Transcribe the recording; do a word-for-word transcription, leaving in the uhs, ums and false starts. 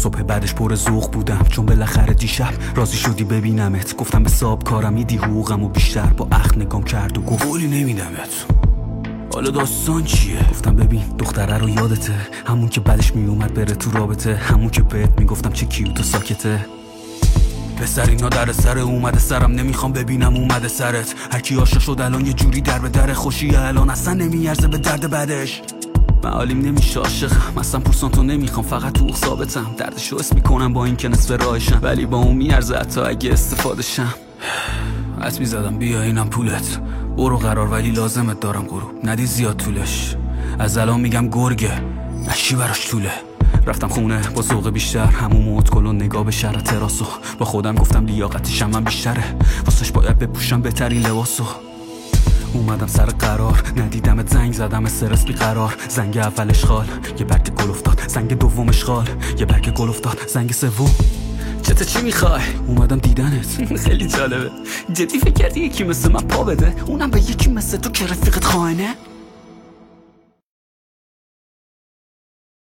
صبح بعدش پر ذوق بودم چون بالاخره دیشب راضی شدی ببینمت. گفتم به صاحب کارم میدی حقوقمو بیشتر. با اخ نگام کرد و گفت قولی نمیدمت. حالا داستان چیه؟ گفتم ببین دختره رو یادته، همون که بعدش میومد بره تو رابطه، همون که بهت میگفتم چه کیوت و ساکته. پسر اینا در سر اومده سرم، نمیخوام ببینم اومده سرت. هرکی عاشق شد الان یه جوری در به در خوشی الان اصلا نمیارزه به درد بعدش. معالیم نمیشه عاشقم اصلا پرسان تو نمیخوام، فقط تو ثابتم. دردشو حس میکنم با این که نصف راهشم، ولی با اون میارزه حتی اگه استفاده شم. حد میزدم بیا اینم پولت، برو قرار ولی لازمت دارم غروب ندی زیاد طولش. از الان میگم گرگه نشی براش طوله. رفتم خونه با ذوق بیشتر، همون موت کلو نگاه به شهر تراسو. با خودم گفتم لیاقتشم من بیشتره، واسش باید بپوشم بهترین لباسو. اومدم سر قرار ندیدمت، زنگ زدم استرس بی قرار. زنگ اولش خال یه برگ گل افتاد، زنگ دومش خال یه برگ گل افتاد، زنگ سوم چته چی میخوای؟ اومدم دیدنت. خیلی جالبه. جدی فکر کردی یکی مثل من پا بده؟ اونم به یکی مثل تو که رفیقت خائنه؟